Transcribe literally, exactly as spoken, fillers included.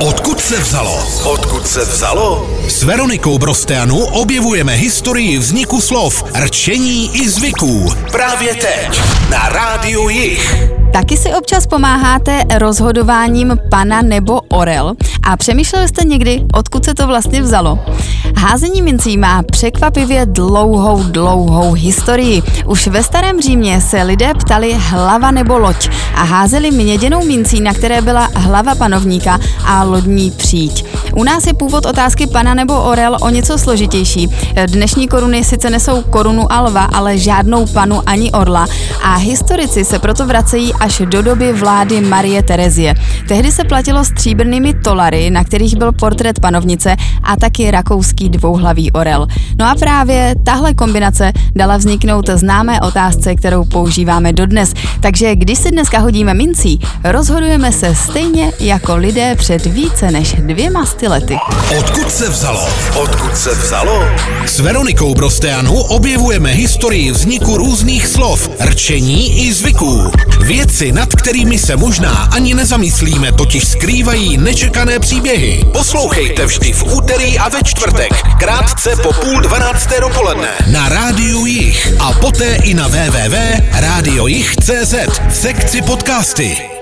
Odkud se vzalo? Odkud se vzalo? S Veronikou Brosteanu objevujeme historii vzniku slov, rčení i zvyků. Právě teď na Rádiu Jich. Taky si občas pomáháte rozhodováním pana nebo orel a přemýšleli jste někdy, odkud se to vlastně vzalo? Házení mincí má překvapivě dlouhou, dlouhou historii. Už ve starém Římě se lidé ptali hlava nebo loď a házeli měděnou mincí, na které byla hlava panovníka a lodní příď. U nás je původ otázky pana nebo orel o něco složitější. Dnešní koruny sice nesou korunu a lva, ale žádnou panu ani orla a historici se proto vracejí až do doby vlády Marie Terezie. Tehdy se platilo stříbrnými tolary, na kterých byl portrét panovnice a taky rakouský dvouhlavý orel. No a právě tahle kombinace dala vzniknout známé otázce, kterou používáme dodnes. Takže když si dneska hodíme mincí, rozhodujeme se stejně jako lidé před více než dvěma sty lety. Odkud se vzalo? Odkud se vzalo? S Veronikou Brosteanu objevujeme historii vzniku různých slov, rčení i zvyků. Věci, nad kterými se možná ani nezamyslíme, totiž skrývají nečekané příběhy. Poslouchejte vždy v úterý a ve čtvrtek, krátce po půl dvanácté dopoledne na Rádiu Jich a poté i na w w w tečka rádio jich tečka cé zet v sekci podcasty.